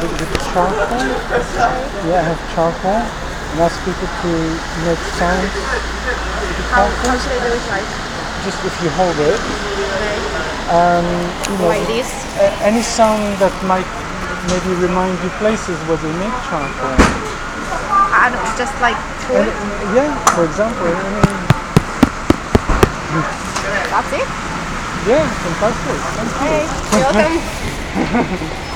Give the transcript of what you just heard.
with charcoal. Yeah, I have charcoal. And ask people to make sounds with the How charcoal. should I do it like? Just if you hold it, Okay. you know, Like this? any sound that might maybe remind you places where they make charcoal. I don't know, just like food. Yeah, for example, I mean, That's it. yeah, fantastic. Thank you. Okay, you're welcome.